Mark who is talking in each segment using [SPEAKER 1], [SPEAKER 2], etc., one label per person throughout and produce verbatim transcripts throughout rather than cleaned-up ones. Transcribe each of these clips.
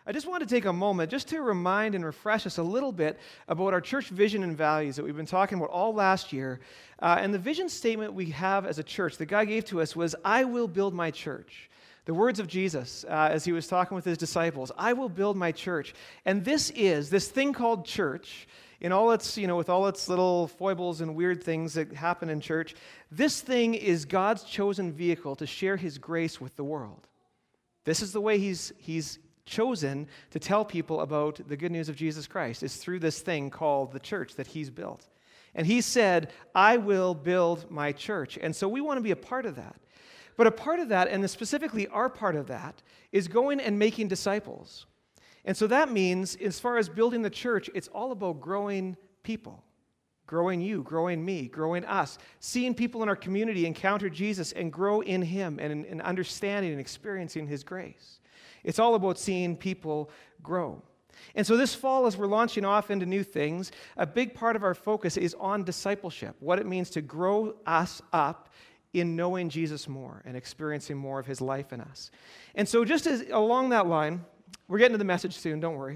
[SPEAKER 1] I just want to take a moment just to remind and refresh us a little bit about our church vision and values that we've been talking about all last year. Uh, and the vision statement we have as a church that God gave to us was, I will build my church. The words of Jesus uh, as he was talking with his disciples, I will build my church. And this is, this thing called church, in all its, you know, with all its little foibles and weird things that happen in church, this thing is God's chosen vehicle to share his grace with the world. This is the way he's he's chosen to tell people about the good news of Jesus Christ, is through this thing called the church that he's built. And he said, I will build my church. And so we want to be a part of that. But a part of that, and specifically our part of that, is going and making disciples. And so that means, as far as building the church, it's all about growing people. Growing you, growing me, growing us. Seeing people in our community encounter Jesus and grow in him and in, in understanding and experiencing his grace. It's all about seeing people grow. And so this fall, as we're launching off into new things, a big part of our focus is on discipleship, what it means to grow us up in knowing Jesus more and experiencing more of his life in us. And so just as along that line, we're getting to the message soon, don't worry.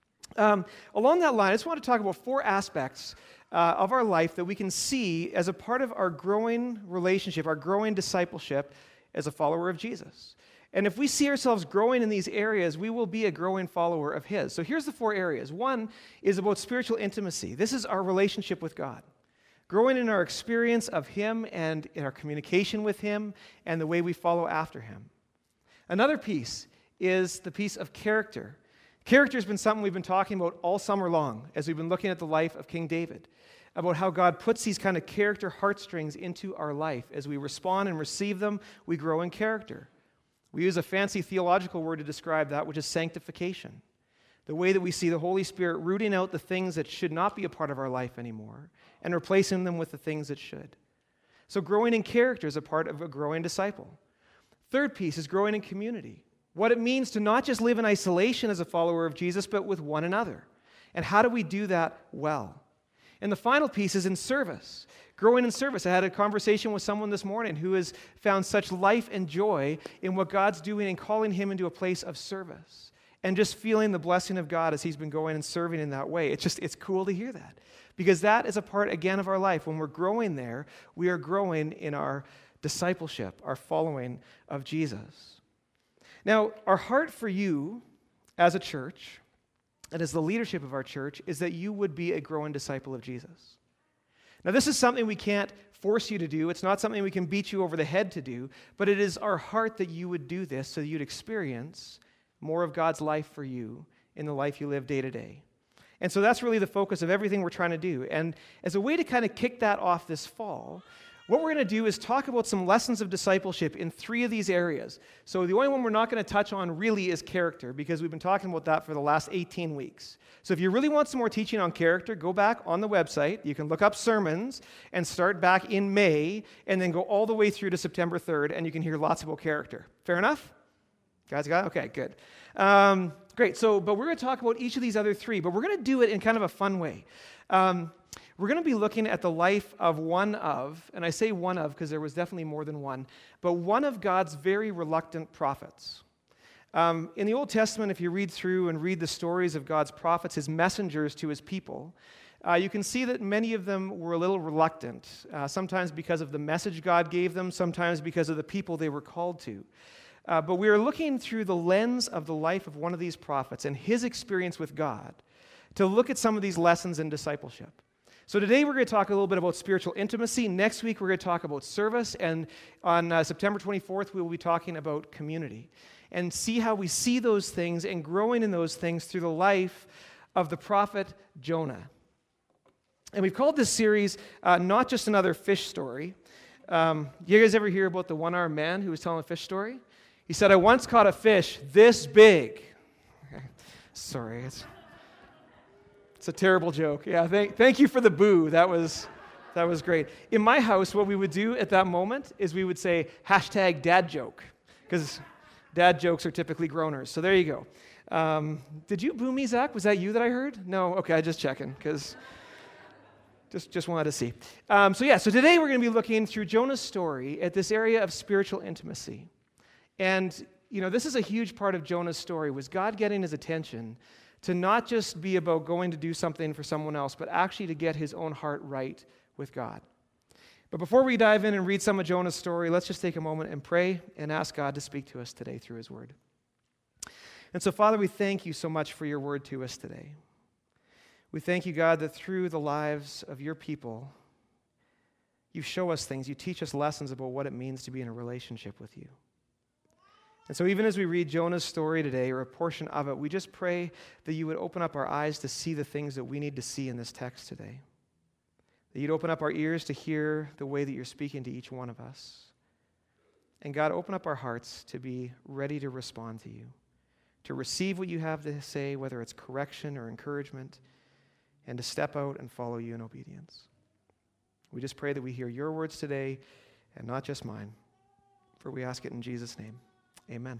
[SPEAKER 1] Um, along that line, I just want to talk about four aspects uh, of our life that we can see as a part of our growing relationship, our growing discipleship as a follower of Jesus. And if we see ourselves growing in these areas, we will be a growing follower of his. So here's the four areas. One is about spiritual intimacy. This is our relationship with God. Growing in our experience of him and in our communication with him and the way we follow after him. Another piece is the piece of character. Character has been something we've been talking about all summer long as we've been looking at the life of King David, about how God puts these kind of character heartstrings into our life. As we respond and receive them, we grow in character. We use a fancy theological word to describe that, which is sanctification. The way that we see the Holy Spirit rooting out the things that should not be a part of our life anymore and replacing them with the things that should. So growing in character is a part of a growing disciple. Third piece is growing in community. What it means to not just live in isolation as a follower of Jesus, but with one another. And how do we do that well? And the final piece is in service. Growing in service. I had a conversation with someone this morning who has found such life and joy in what God's doing and calling him into a place of service. And just feeling the blessing of God as he's been going and serving in that way. It's just, it's cool to hear that. Because that is a part, again, of our life. When we're growing there, we are growing in our discipleship, our following of Jesus. Now, our heart for you as a church, and as the leadership of our church, is that you would be a growing disciple of Jesus. Now, this is something we can't force you to do. It's not something we can beat you over the head to do, but it is our heart that you would do this so that you'd experience more of God's life for you in the life you live day to day. And so that's really the focus of everything we're trying to do. And as a way to kind of kick that off this fall, what we're going to do is talk about some lessons of discipleship in three of these areas. So the only one we're not going to touch on really is character, because we've been talking about that for the last eighteen weeks. So if you really want some more teaching on character, go back on the website. You can look up sermons and start back in May and then go all the way through to September third, and you can hear lots about character. Fair enough? Guys got it? Okay, good. Um, great. So, but we're going to talk about each of these other three, but we're going to do it in kind of a fun way. Um, We're going to be looking at the life of one of, and I say one of because there was definitely more than one, but one of God's very reluctant prophets. Um, in the Old Testament, if you read through and read the stories of God's prophets, his messengers to his people, uh, you can see that many of them were a little reluctant, uh, sometimes because of the message God gave them, sometimes because of the people they were called to. Uh, but we are looking through the lens of the life of one of these prophets and his experience with God to look at some of these lessons in discipleship. So today we're going to talk a little bit about spiritual intimacy. Next week we're going to talk about service. And on uh, September twenty-fourth we will be talking about community. And see how we see those things and growing in those things through the life of the prophet Jonah. And we've called this series uh, Not Just Another Fish Story. Um, you guys ever hear about the one-armed man who was telling a fish story? He said, I once caught a fish this big. Okay. Sorry, it's... It's a terrible joke. Yeah, thank, thank you for the boo. That was that was great. In my house, what we would do at that moment is we would say, hashtag dad joke, because dad jokes are typically groaners. So there you go. Um, did you boo me, Zach? Was that you that I heard? No? Okay, just checking, because just, just wanted to see. Um, so yeah, so today we're going to be looking through Jonah's story at this area of spiritual intimacy. And you know, this is a huge part of Jonah's story, was God getting his attention to not just be about going to do something for someone else, but actually to get his own heart right with God. But before we dive in and read some of Jonah's story, let's just take a moment and pray and ask God to speak to us today through his word. And so, Father, we thank you so much for your word to us today. We thank you, God, that through the lives of your people, you show us things, you teach us lessons about what it means to be in a relationship with you. And so even as we read Jonah's story today, or a portion of it, we just pray that you would open up our eyes to see the things that we need to see in this text today. That you'd open up our ears to hear the way that you're speaking to each one of us. And God, open up our hearts to be ready to respond to you, to receive what you have to say, whether it's correction or encouragement, and to step out and follow you in obedience. We just pray that we hear your words today and not just mine. For we ask it in Jesus' name. Amen.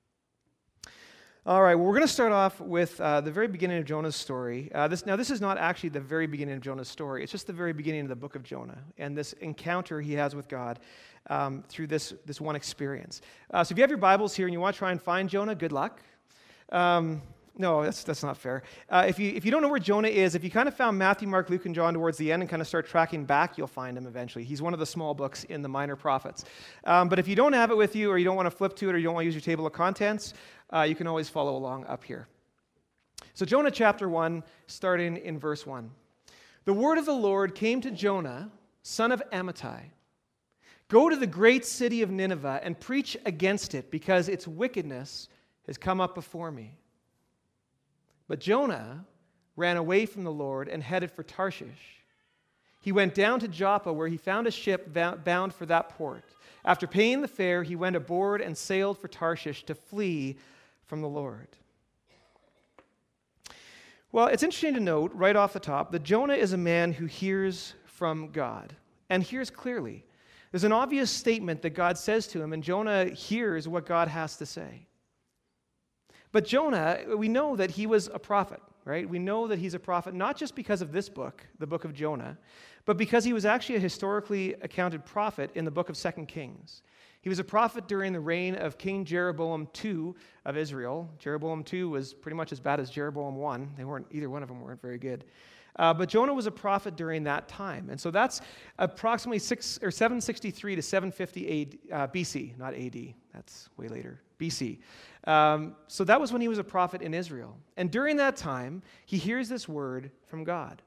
[SPEAKER 1] All right, well, we're going to start off with uh, the very beginning of Jonah's story. Uh, this, now, this is not actually the very beginning of Jonah's story. It's just the very beginning of the book of Jonah and this encounter he has with God um, through this, this one experience. Uh, so if you have your Bibles here and you want to try and find Jonah, good luck. Um, no, that's that's not fair. Uh, if you if you don't know where Jonah is, if you kind of found Matthew, Mark, Luke, and John towards the end and kind of start tracking back, you'll find him eventually. He's one of the small books in the minor prophets. Um, but if you don't have it with you, or you don't want to flip to it, or you don't want to use your table of contents, uh, you can always follow along up here. So Jonah chapter one, starting in verse one. The word of the Lord came to Jonah, son of Amittai. Go to the great city of Nineveh and preach against it, because its wickedness has come up before me. But Jonah ran away from the Lord and headed for Tarshish. He went down to Joppa, where he found a ship bound for that port. After paying the fare, he went aboard and sailed for Tarshish to flee from the Lord. Well, it's interesting to note right off the top that Jonah is a man who hears from God and hears clearly. There's an obvious statement that God says to him, and Jonah hears what God has to say. But Jonah, we know that he was a prophet, right? We know that he's a prophet not just because of this book, the book of Jonah, but because he was actually a historically accounted prophet in the book of Second Kings. He was a prophet during the reign of King Jeroboam the Second of Israel. Jeroboam the Second was pretty much as bad as Jeroboam the First. They weren't, either one of them weren't very good. Uh, but Jonah was a prophet during that time. And so that's approximately six or seven sixty-three to seven fifty uh, B C, not A D. That's way later, B C. Um, so that was when he was a prophet in Israel. And during that time, he hears this word from God.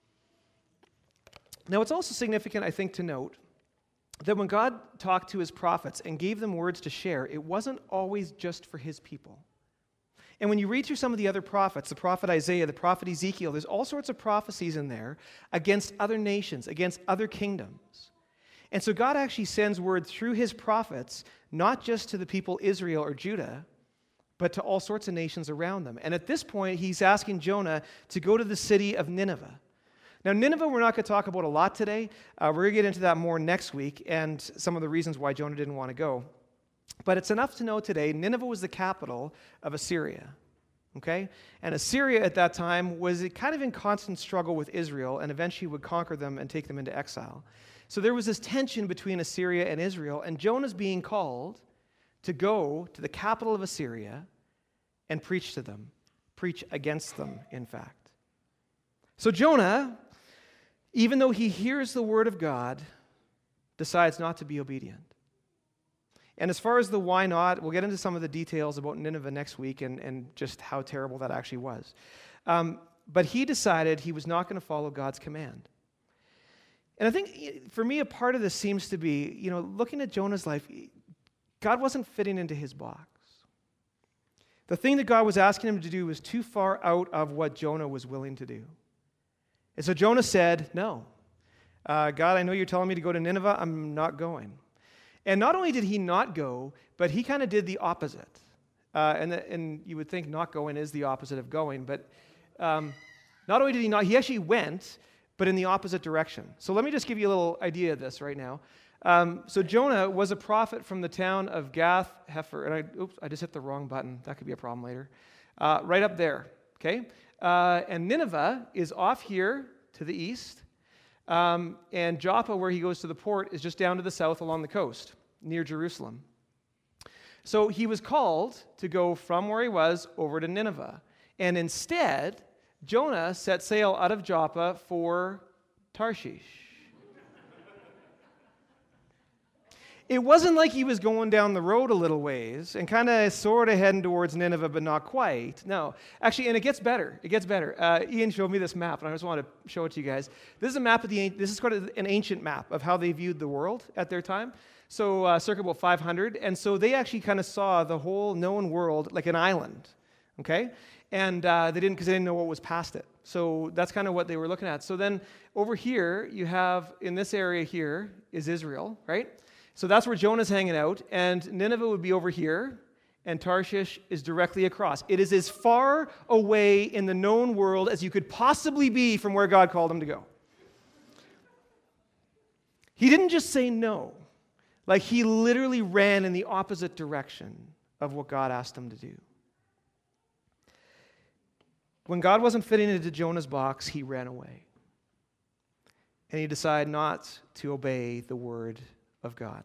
[SPEAKER 1] Now, it's also significant, I think, to note that when God talked to his prophets and gave them words to share, it wasn't always just for his people. And when you read through some of the other prophets, the prophet Isaiah, the prophet Ezekiel, there's all sorts of prophecies in there against other nations, against other kingdoms. And so God actually sends word through his prophets, not just to the people Israel or Judah, but to all sorts of nations around them. And at this point, he's asking Jonah to go to the city of Nineveh. Now, Nineveh, we're not going to talk about a lot today. Uh, we're going to get into that more next week and some of the reasons why Jonah didn't want to go. But it's enough to know today, Nineveh was the capital of Assyria, okay? And Assyria at that time was kind of in constant struggle with Israel and eventually would conquer them and take them into exile. So there was this tension between Assyria and Israel, and Jonah's being called to go to the capital of Assyria and preach to them, preach against them, in fact. So Jonah, even though he hears the word of God, decides not to be obedient. And as far as the why not, we'll get into some of the details about Nineveh next week and, and just how terrible that actually was. Um, but he decided he was not going to follow God's command. And I think for me, a part of this seems to be, you know, looking at Jonah's life, God wasn't fitting into his box. The thing that God was asking him to do was too far out of what Jonah was willing to do. And so Jonah said, no, uh, God, I know you're telling me to go to Nineveh. I'm not going. And not only did he not go, but he kind of did the opposite. Uh, and, the, and you would think not going is the opposite of going, but um, not only did he not, he actually went, but in the opposite direction. So let me just give you a little idea of this right now. Um, so Jonah was a prophet from the town of Gath Hepher, and I, oops, I just hit the wrong button. That could be a problem later. Uh, right up there, okay? Uh, and Nineveh is off here to the east. Um, and Joppa, where he goes to the port, is just down to the south along the coast, near Jerusalem. So he was called to go from where he was over to Nineveh. And instead, Jonah set sail out of Joppa for Tarshish. It wasn't like he was going down the road a little ways and kind of sort of heading towards Nineveh, but not quite. No. Actually, and it gets better. It gets better. Uh, Ian showed me this map, and I just want to show it to you guys. This is a map of the, this is kind of an ancient map of how they viewed the world at their time. So uh, circa about five hundred. And so they actually kind of saw the whole known world like an island, okay? And uh, they didn't, because they didn't know what was past it. So that's kind of what they were looking at. So then over here, you have, in this area here, is Israel, right? So that's where Jonah's hanging out, and Nineveh would be over here, and Tarshish is directly across. It is as far away in the known world as you could possibly be from where God called him to go. He didn't just say no. Like, he literally ran in the opposite direction of what God asked him to do. When God wasn't fitting into Jonah's box, he ran away. And he decided not to obey the word of God.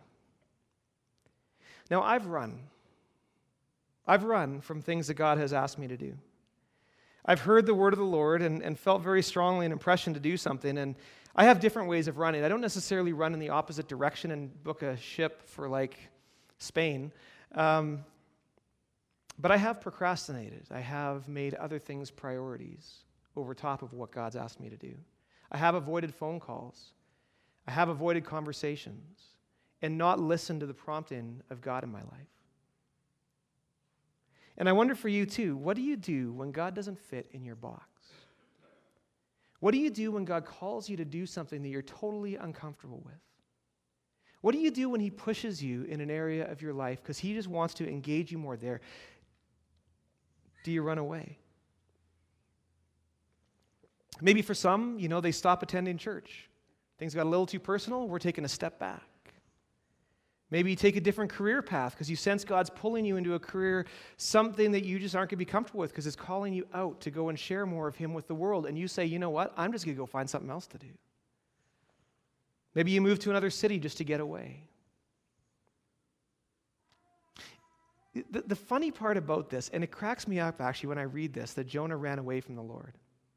[SPEAKER 1] Now, I've run. I've run from things that God has asked me to do. I've heard the word of the Lord and, and felt very strongly an impression to do something, and I have different ways of running. I don't necessarily run in the opposite direction and book a ship for, like, Spain, um, but I have procrastinated. I have made other things priorities over top of what God's asked me to do. I have avoided phone calls. I have avoided conversations and not listened to the prompting of God in my life. And I wonder for you too, what do you do when God doesn't fit in your box? What do you do when God calls you to do something that you're totally uncomfortable with? What do you do when he pushes you in an area of your life because he just wants to engage you more there? Do you run away? Maybe for some, you know, they stop attending church. Things got a little too personal, we're taking a step back. Maybe you take a different career path because you sense God's pulling you into a career, something that you just aren't going to be comfortable with because it's calling you out to go and share more of him with the world. And you say, you know what, I'm just going to go find something else to do. Maybe you move to another city just to get away. The, the funny part about this, and it cracks me up actually when I read this, that Jonah ran away from the Lord.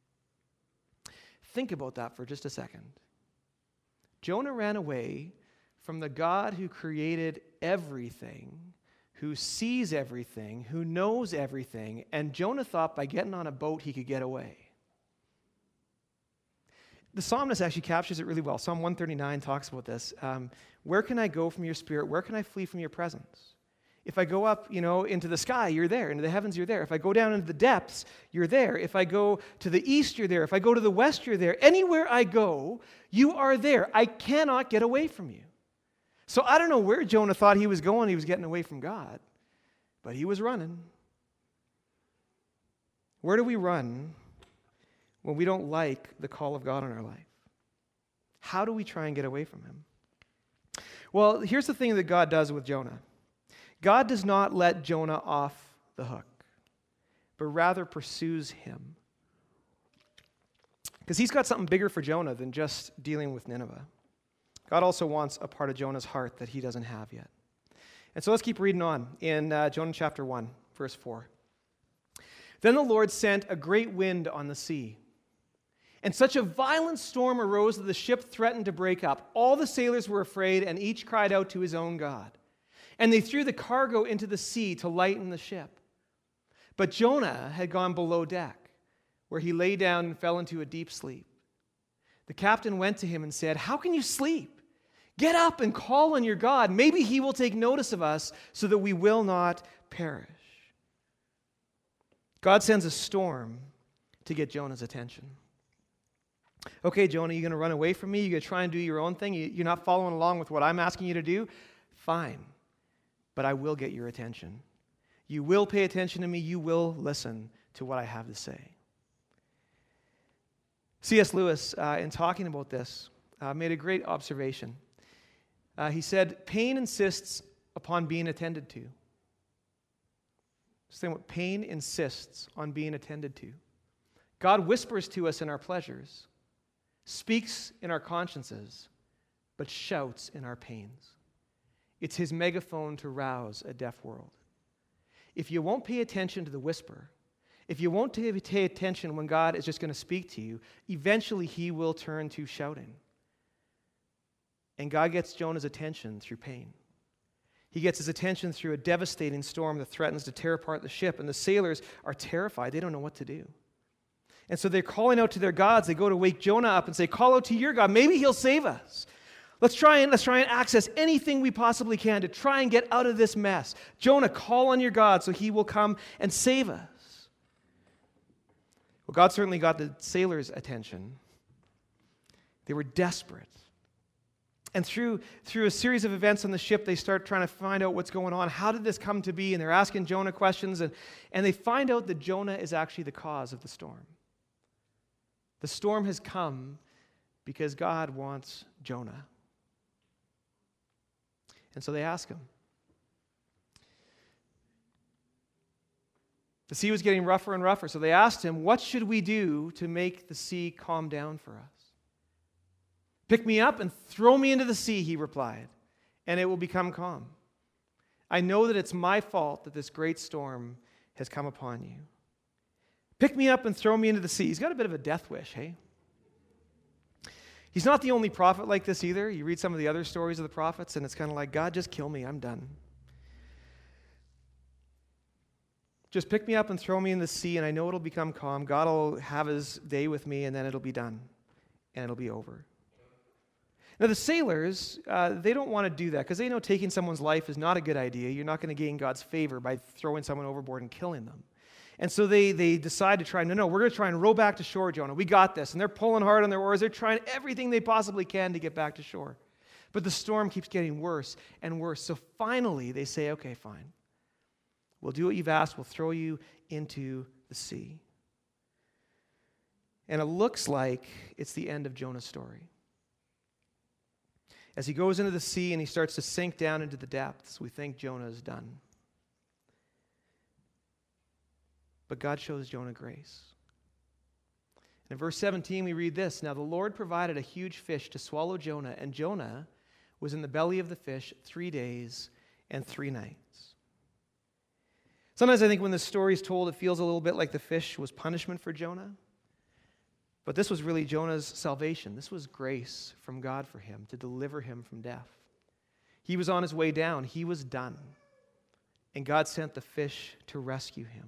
[SPEAKER 1] Think about that for just a second. Jonah ran away from the God who created everything, who sees everything, who knows everything, and Jonah thought by getting on a boat he could get away. The psalmist actually captures it really well. Psalm one thirty-nine talks about this. Um, Where can I go from your spirit? Where can I flee from your presence? If I go up, you know, into the sky, you're there. Into the heavens, you're there. If I go down into the depths, you're there. If I go to the east, you're there. If I go to the west, you're there. Anywhere I go, you are there. I cannot get away from you. So I don't know where Jonah thought he was going. He was getting away from God, but he was running. Where do we run when we don't like the call of God in our life? How do we try and get away from him? Well, here's the thing that God does with Jonah. God does not let Jonah off the hook, but rather pursues him. Because he's got something bigger for Jonah than just dealing with Nineveh. God also wants a part of Jonah's heart that he doesn't have yet. And so let's keep reading on in uh, Jonah chapter one, verse four. Then the Lord sent a great wind on the sea, and such a violent storm arose that the ship threatened to break up. All the sailors were afraid, and each cried out to his own God. And they threw the cargo into the sea to lighten the ship. But Jonah had gone below deck, where he lay down and fell into a deep sleep. The captain went to him and said, "How can you sleep? Get up and call on your God. Maybe he will take notice of us so that we will not perish." God sends a storm to get Jonah's attention. Okay, Jonah, you're going to run away from me? You're going to try and do your own thing? You're not following along with what I'm asking you to do? Fine. But I will get your attention. You will pay attention to me. You will listen to what I have to say. C S Lewis, uh, in talking about this, uh, made a great observation. Uh, he said, pain insists upon being attended to. Saying what pain insists on being attended to. God whispers to us in our pleasures, speaks in our consciences, but shouts in our pains. It's his megaphone to rouse a deaf world. If you won't pay attention to the whisper, if you won't pay attention when God is just going to speak to you, eventually he will turn to shouting. And God gets Jonah's attention through pain. He gets his attention through a devastating storm that threatens to tear apart the ship, and the sailors are terrified. They don't know what to do. And so they're calling out to their gods. They go to wake Jonah up and say, call out to your God. Maybe he'll save us. Let's try and let's try and access anything we possibly can to try and get out of this mess. Jonah, call on your God so he will come and save us. Well, God certainly got the sailors' attention. They were desperate. And through, through a series of events on the ship, they start trying to find out what's going on. How did this come to be? And they're asking Jonah questions, and, and they find out that Jonah is actually the cause of the storm. The storm has come because God wants Jonah. And so they ask him. The sea was getting rougher and rougher, so they asked him, what should we do to make the sea calm down for us? Pick me up and throw me into the sea, he replied, and it will become calm. I know that it's my fault that this great storm has come upon you. Pick me up and throw me into the sea. He's got a bit of a death wish, hey? He's not the only prophet like this either. You read some of the other stories of the prophets, and it's kind of like, God, just kill me. I'm done. Just pick me up and throw me in the sea, and I know it'll become calm. God will have his day with me, and then it'll be done, and it'll be over. Now, the sailors, uh, they don't want to do that because they know taking someone's life is not a good idea. You're not going to gain God's favor by throwing someone overboard and killing them. And so they, they decide to try, no, no, we're going to try and row back to shore, Jonah. We got this. And they're pulling hard on their oars. They're trying everything they possibly can to get back to shore. But the storm keeps getting worse and worse. So finally, they say, okay, fine. We'll do what you've asked. We'll throw you into the sea. And it looks like it's the end of Jonah's story. As he goes into the sea and he starts to sink down into the depths, we think Jonah is done. But God shows Jonah grace. In verse seventeen, we read this, now the Lord provided a huge fish to swallow Jonah, and Jonah was in the belly of the fish three days and three nights. Sometimes I think when this story is told, it feels a little bit like the fish was punishment for Jonah. But this was really Jonah's salvation. This was grace from God for him to deliver him from death. He was on his way down. He was done. And God sent the fish to rescue him.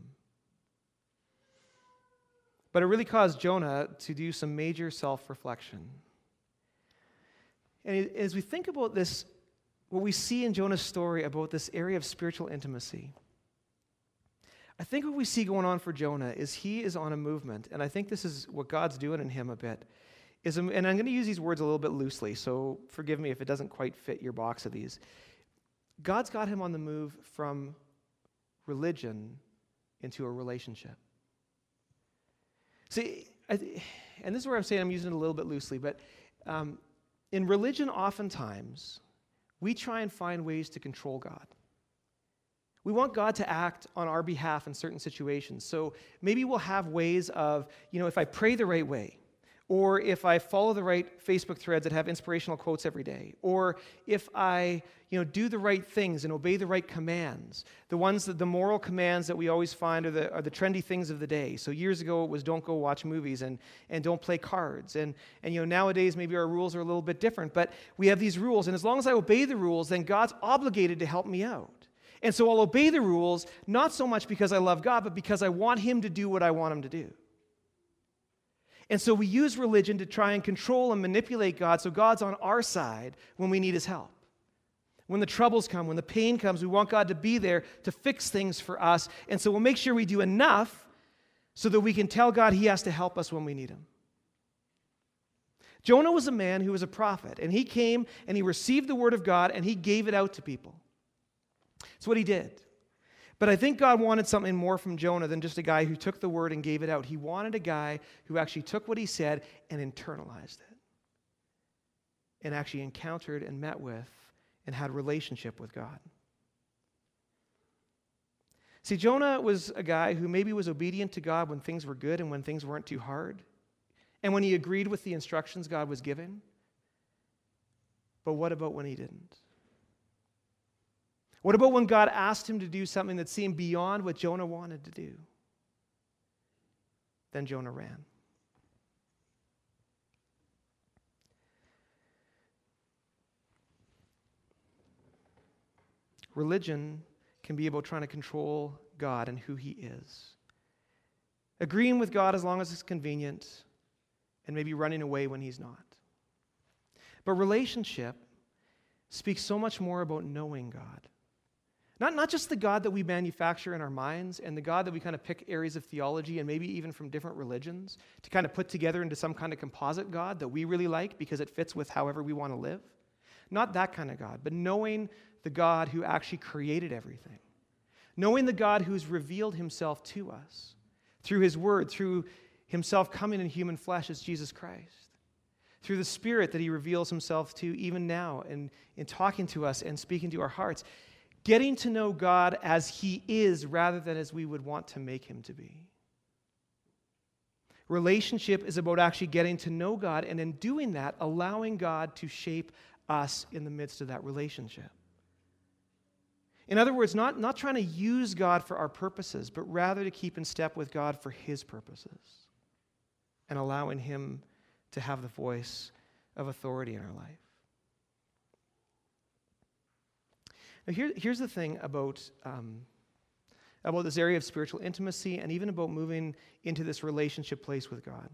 [SPEAKER 1] But it really caused Jonah to do some major self-reflection. And as we think about this, what we see in Jonah's story about this area of spiritual intimacy, I think what we see going on for Jonah is he is on a movement, and I think this is what God's doing in him a bit. Is, and I'm going to use these words a little bit loosely, so forgive me if it doesn't quite fit your box of these. God's got him on the move from religion into a relationship. See, I, and this is where I'm saying I'm using it a little bit loosely, but um, in religion, oftentimes, we try and find ways to control God. We want God to act on our behalf in certain situations. So maybe we'll have ways of, you know, if I pray the right way, or if I follow the right Facebook threads that have inspirational quotes every day, or if I, you know, do the right things and obey the right commands, the ones that the moral commands that we always find are the are the trendy things of the day. So years ago it was don't go watch movies and and don't play cards, and and you know nowadays maybe our rules are a little bit different, but we have these rules, and as long as I obey the rules, then God's obligated to help me out. And so I'll obey the rules, not so much because I love God, but because I want him to do what I want him to do. And so we use religion to try and control and manipulate God so God's on our side when we need his help. When the troubles come, when the pain comes, we want God to be there to fix things for us. And so we'll make sure we do enough so that we can tell God he has to help us when we need him. Jonah was a man who was a prophet, and he came and he received the word of God and he gave it out to people. That's what he did. But I think God wanted something more from Jonah than just a guy who took the word and gave it out. He wanted a guy who actually took what he said and internalized it, and actually encountered and met with and had a relationship with God. See, Jonah was a guy who maybe was obedient to God when things were good and when things weren't too hard, and when he agreed with the instructions God was giving. But what about when he didn't? What about when God asked him to do something that seemed beyond what Jonah wanted to do? Then Jonah ran. Religion can be about trying to control God and who he is. Agreeing with God as long as it's convenient, and maybe running away when he's not. But relationship speaks so much more about knowing God. Not, not just the God that we manufacture in our minds and the God that we kind of pick areas of theology and maybe even from different religions to kind of put together into some kind of composite God that we really like because it fits with however we want to live. Not that kind of God, but knowing the God who actually created everything. Knowing the God who's revealed himself to us through his word, through himself coming in human flesh as Jesus Christ, through the Spirit that he reveals himself to even now and in talking to us and speaking to our hearts. Getting to know God as he is rather than as we would want to make him to be. Relationship is about actually getting to know God, and in doing that, allowing God to shape us in the midst of that relationship. In other words, not, not trying to use God for our purposes, but rather to keep in step with God for his purposes and allowing him to have the voice of authority in our life. Now, here, here's the thing about, um, about this area of spiritual intimacy and even about moving into this relationship place with God.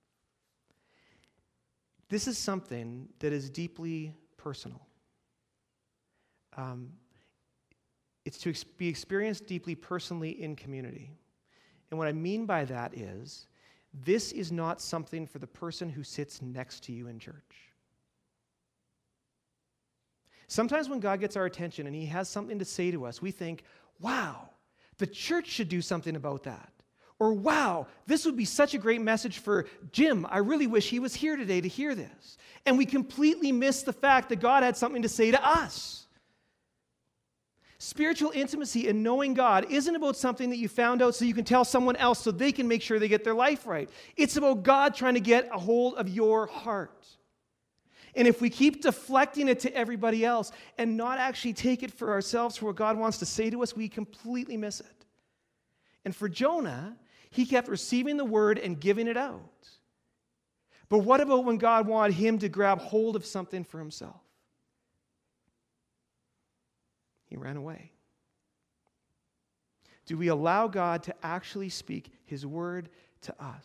[SPEAKER 1] This is something that is deeply personal. Um, it's to ex- be experienced deeply personally in community. And what I mean by that is, this is not something for the person who sits next to you in church. Sometimes when God gets our attention and he has something to say to us, we think, wow, the church should do something about that. Or, wow, this would be such a great message for Jim. I really wish he was here today to hear this. And we completely miss the fact that God had something to say to us. Spiritual intimacy and knowing God isn't about something that you found out so you can tell someone else so they can make sure they get their life right. It's about God trying to get a hold of your heart. And if we keep deflecting it to everybody else and not actually take it for ourselves for what God wants to say to us, we completely miss it. And for Jonah, he kept receiving the word and giving it out. But what about when God wanted him to grab hold of something for himself? He ran away. Do we allow God to actually speak his word to us?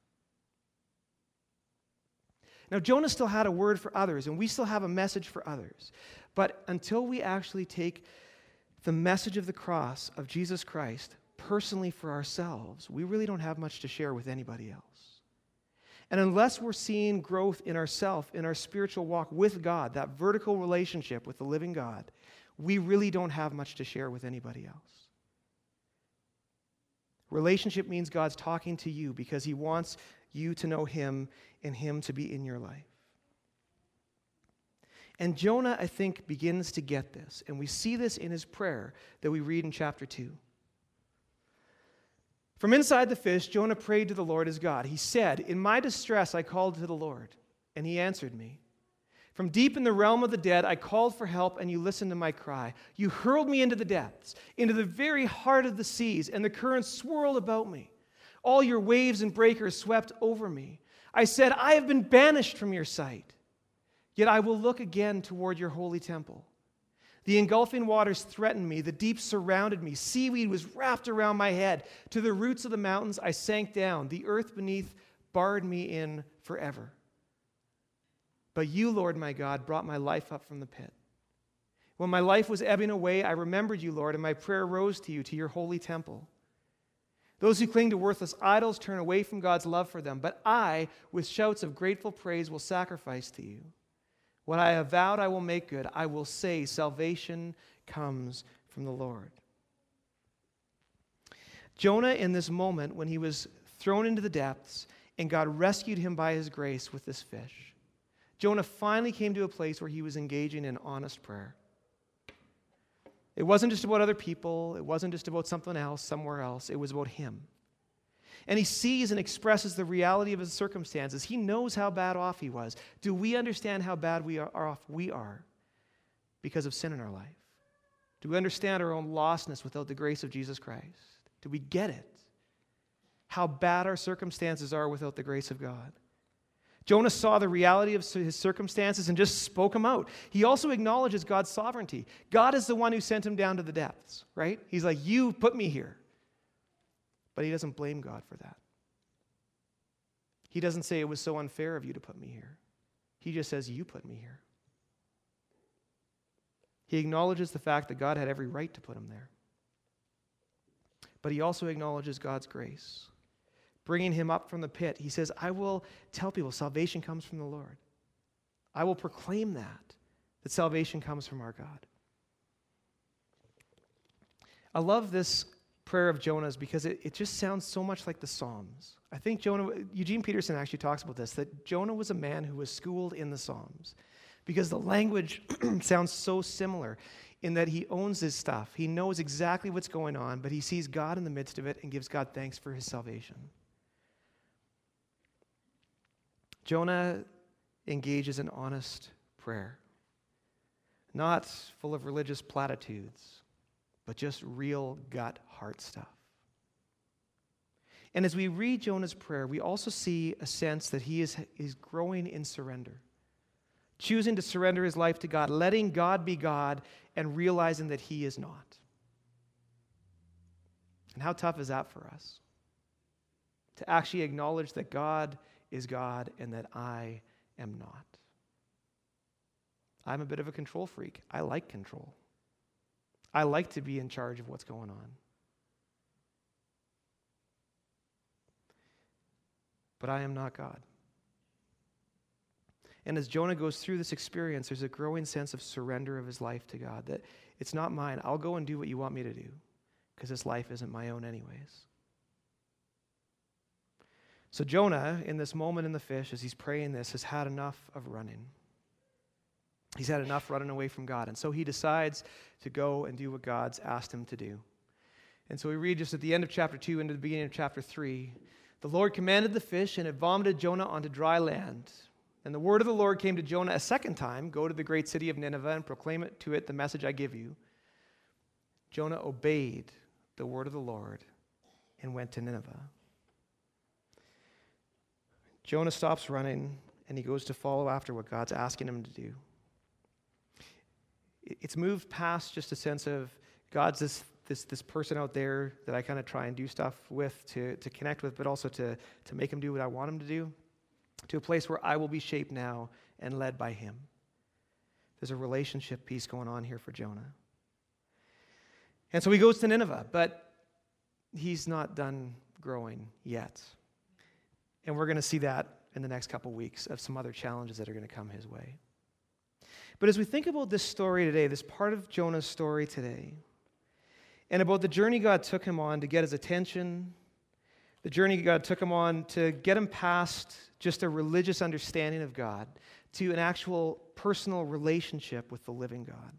[SPEAKER 1] Now, Jonah still had a word for others, and we still have a message for others. But until we actually take the message of the cross of Jesus Christ personally for ourselves, we really don't have much to share with anybody else. And unless we're seeing growth in ourselves, in our spiritual walk with God, that vertical relationship with the living God, we really don't have much to share with anybody else. Relationship means God's talking to you because he wants you to know him and him to be in your life. And Jonah, I think, begins to get this. And we see this in his prayer that we read in chapter two. From inside the fish, Jonah prayed to the Lord his God. He said, "In my distress I called to the Lord, and he answered me. From deep in the realm of the dead I called for help, and you listened to my cry. You hurled me into the depths, into the very heart of the seas, and the currents swirled about me. All your waves and breakers swept over me. I said, I have been banished from your sight. Yet I will look again toward your holy temple. The engulfing waters threatened me. The deep surrounded me. Seaweed was wrapped around my head. To the roots of the mountains I sank down. The earth beneath barred me in forever. But you, Lord my God, brought my life up from the pit. When my life was ebbing away, I remembered you, Lord, and my prayer rose to you, to your holy temple. Those who cling to worthless idols turn away from God's love for them, but I, with shouts of grateful praise, will sacrifice to you. What I have vowed I will make good. I will say salvation comes from the Lord." Jonah, in this moment, when he was thrown into the depths and God rescued him by his grace with this fish, Jonah finally came to a place where he was engaging in honest prayer. It wasn't just about other people. It wasn't just about something else, somewhere else. It was about him. And he sees and expresses the reality of his circumstances. He knows how bad off he was. Do we understand how bad we are off we are because of sin in our life? Do we understand our own lostness without the grace of Jesus Christ? Do we get it? How bad our circumstances are without the grace of God. Jonah saw the reality of his circumstances and just spoke them out. He also acknowledges God's sovereignty. God is the one who sent him down to the depths, right? He's like, you put me here. But he doesn't blame God for that. He doesn't say it was so unfair of you to put me here. He just says, you put me here. He acknowledges the fact that God had every right to put him there. But he also acknowledges God's grace. Bringing him up from the pit, he says, I will tell people salvation comes from the Lord. I will proclaim that, that salvation comes from our God. I love this prayer of Jonah's because it, it just sounds so much like the Psalms. I think Jonah, Eugene Peterson actually talks about this, that Jonah was a man who was schooled in the Psalms because the language sounds so similar in that he owns his stuff. He knows exactly what's going on, but he sees God in the midst of it and gives God thanks for his salvation. Jonah engages in honest prayer, not full of religious platitudes, but just real gut heart stuff. And as we read Jonah's prayer, we also see a sense that he is, is growing in surrender, choosing to surrender his life to God, letting God be God, and realizing that he is not. And how tough is that for us? To actually acknowledge that God is God and that I am not. I'm a bit of a control freak. I like control. I like to be in charge of what's going on. But I am not God. And as Jonah goes through this experience, there's a growing sense of surrender of his life to God, that it's not mine. I'll go and do what you want me to do, because this life isn't my own anyways. So Jonah, in this moment in the fish, as he's praying this, has had enough of running. He's had enough running away from God. And so he decides to go and do what God's asked him to do. And so we read just at the end of chapter two into the beginning of chapter three, the Lord commanded the fish, and it vomited Jonah onto dry land. And the word of the Lord came to Jonah a second time, go to the great city of Nineveh and proclaim it to it the message I give you. Jonah obeyed the word of the Lord and went to Nineveh. Jonah stops running, and he goes to follow after what God's asking him to do. It's moved past just a sense of God's this this, this person out there that I kind of try and do stuff with, to, to connect with, but also to, to make him do what I want him to do, to a place where I will be shaped now and led by him. There's a relationship piece going on here for Jonah. And so he goes to Nineveh, but he's not done growing yet. And we're going to see that in the next couple weeks of some other challenges that are going to come his way. But as we think about this story today, this part of Jonah's story today, and about the journey God took him on to get his attention, the journey God took him on to get him past just a religious understanding of God to an actual personal relationship with the living God.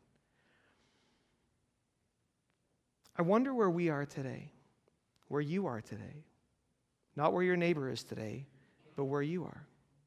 [SPEAKER 1] I wonder where we are today, where you are today. Not where your neighbor is today, but where you are.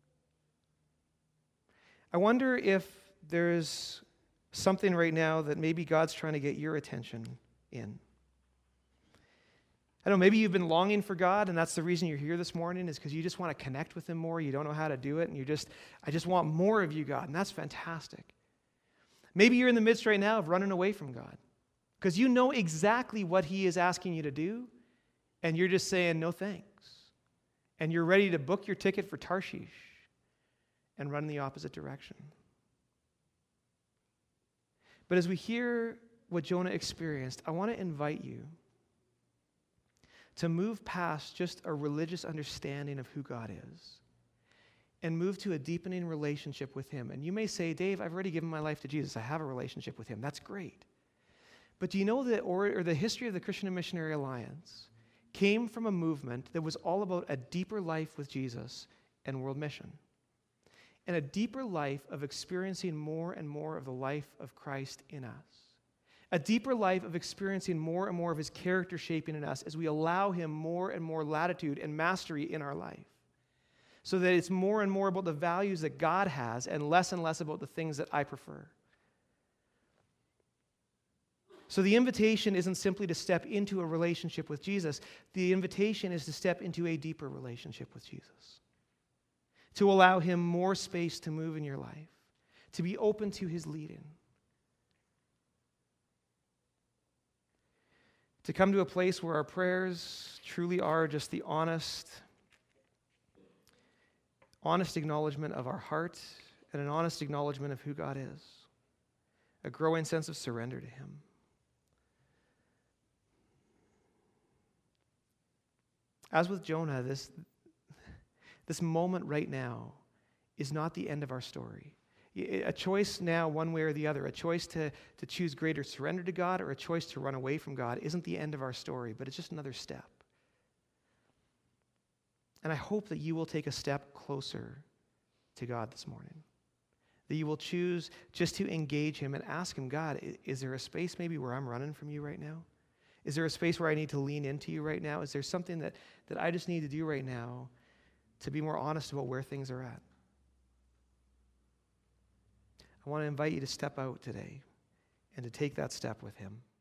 [SPEAKER 1] I wonder if there's something right now that maybe God's trying to get your attention in. I don't know, maybe you've been longing for God, and that's the reason you're here this morning, is because you just want to connect with him more. You don't know how to do it, and you just, I just want more of you, God, and that's fantastic. Maybe you're in the midst right now of running away from God, because you know exactly what he is asking you to do, and you're just saying, no thanks. And you're ready to book your ticket for Tarshish and run in the opposite direction. But as we hear what Jonah experienced, I want to invite you to move past just a religious understanding of who God is and move to a deepening relationship with him. And you may say, Dave, I've already given my life to Jesus. I have a relationship with him. That's great. But do you know that, or, or the history of the Christian and Missionary Alliance came from a movement that was all about a deeper life with Jesus and world mission, and a deeper life of experiencing more and more of the life of Christ in us, a deeper life of experiencing more and more of his character shaping in us as we allow him more and more latitude and mastery in our life, so that it's more and more about the values that God has and less and less about the things that I prefer. So the invitation isn't simply to step into a relationship with Jesus. The invitation is to step into a deeper relationship with Jesus, to allow him more space to move in your life, to be open to his leading, to come to a place where our prayers truly are just the honest, honest acknowledgement of our heart and an honest acknowledgement of who God is, a growing sense of surrender to him. As with Jonah, this, this moment right now is not the end of our story. A choice now, one way or the other, a choice to, to choose greater surrender to God or a choice to run away from God isn't the end of our story, but it's just another step. And I hope that you will take a step closer to God this morning, that you will choose just to engage him and ask him, God, is there a space maybe where I'm running from you right now? Is there a space where I need to lean into you right now? Is there something that, that I just need to do right now to be more honest about where things are at? I want to invite you to step out today and to take that step with him.